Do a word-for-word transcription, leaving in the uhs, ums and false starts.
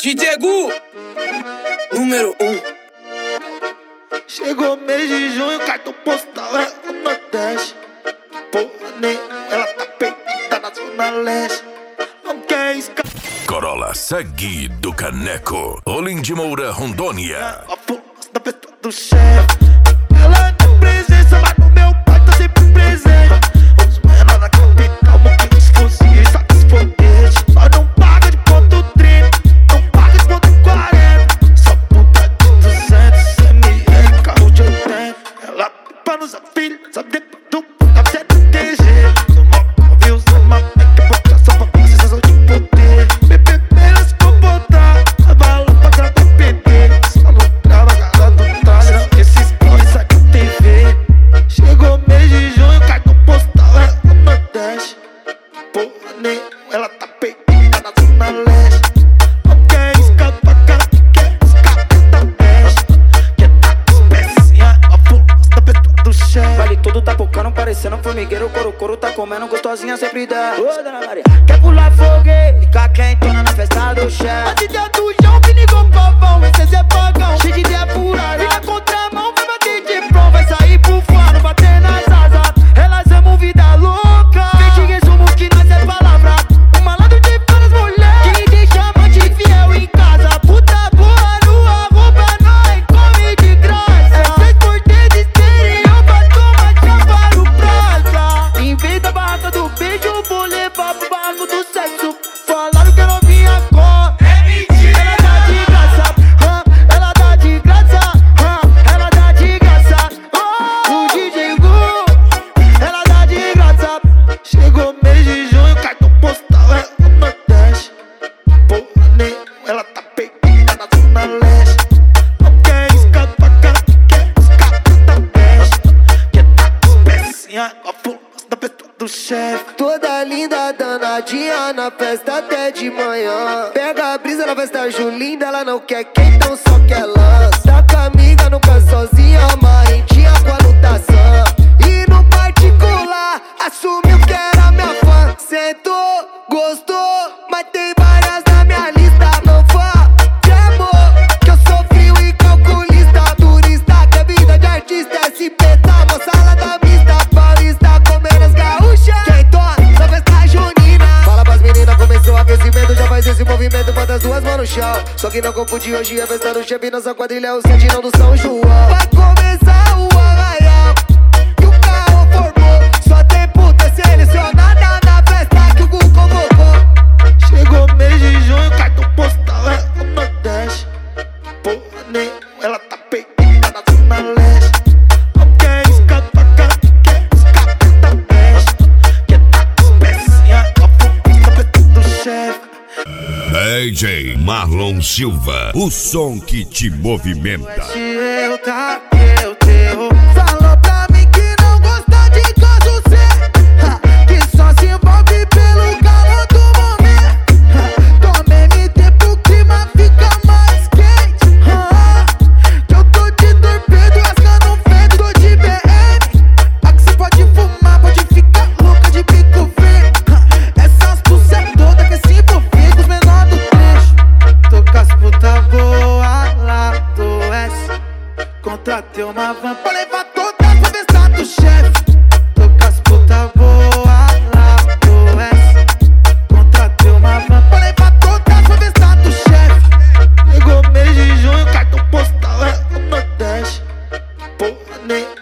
D J Gu, número um. Chegou mês de junho, cartão postal é o Nordeste. Porra, nem ela tá perdida na Zona Leste. Não quer escapar. Corolla Sagui do Caneco, Olim de Moura, Rondônia. A força da pessoa do chefe. Ela tem presença, mas no meu pai tá sempre presente. Os menores da capital, moquinhos, fuzis, sacos, foguete. Nós não paga de ponto trinta, não paga de ponto quarenta. Só puta de duzentos, M R, carro de oitenta. Ela pipa nos afilhos, sabe depois do puta, você não tem jeito. Sou viu, sou uma que bota só pra você, sensação de poder. B B B, elas comportar, a bala pra cada P D. Só não trava, cara do talho, esses boys sai da T V. Chegou mês de junho, cartão postal é o Nordeste. Porra, nem ela tá perdida na Zona Leste. Não quer escapar, cara, quer escapar da peste. Quer tá com os pecinha, a força da pessoa do chefe. Vale tudo tá pocando, parecendo formigueiro. Coro, coro tá comendo, gostosinha sempre dá. Ô, dona Maria, quer pular foguete? Fica quentona na festa do chefe. Antes de do João, vinigou pavão, esse é pagão. Cheio de ideia pura, vira contramão, vai bater de prom. Vai sair pro fano, bater nas asas. Elas amam vida louca. Vem te resumo que nós é palavra. Um malandro de várias mulheres que deixa amante fiel em casa. Puta boa no arroba, nós come de graça. É seis por dentro, exterior pra tomar chapa no praça. Em vez da barraca do beijo, vou levar pro barraco do sexo. Falaram que eu não vinha com. É mentira! Ela dá de graça, hum, ela dá de graça, hum, ela dá de graça. Oh, o D J Gu, ela dá de graça. Chegou mês de junho, cartão postal é o Nordeste. Porra, nem ela tá perdida na Zona Leste. Não quer escapar, cara, quer escapar da peste. Quer tá com os pecinha, a força da pessoa do chefe. Toda linda, danadinha na festa até de manhã. Pega a brisa na festa Julinda, ela não quer quem, então só quer lança. Tá com a amiga, nunca sozinha, marrentinha com a lutação. E no particular, assumiu que era minha fã. Sentou, gostou, mas tem várias na minha lista. Não fala de amor, que eu sou frio e calculista. Turista, que é vida de artista. S P tá, moça, salada mista. Paulista, comendo as gaúchas. Quem toca na festa junina. Fala pras meninas, começou o aquecimento. Já faz esse movimento, bota as duas mãos no chão. Só que não confunde, hoje é festa do chefe. Nossa quadrilha é o sentinão do São João. Vai começar o arraial e o carro formou. Só tem puta selecionada na festa que o Gu convocou. Chegou mês de junho, cartão postal é o Nordeste. Porra, nem ela tá perdida na Zona Leste. Não quer escapar, cara, quer escapar da peste. Quer tá com os pecinha, a força da pessoa do chefe. D J Marlon Silva, o som que te movimenta. Se eu tá, eu teu. Falou pra mim que não gosta de caso cê, que só se envolve pelo calor do momento. Tome M T pro clima fica mais quente. Que eu tô de torpedo, rasgando um vento. Tô de B M, aqui cê pode fumar, pode ficar louca de bico feio. Essas pulseiras todas que se envolver com os menores do trecho. Tô com as puta boa lá do S. Contratei uma van pra levar todas pra festa do chefe. Tô com as puta boa lá do S. Contratei uma van pra levar todas pra festa do chefe. Chegou mês de junho, cartão postal é o Nordeste. Porra, nem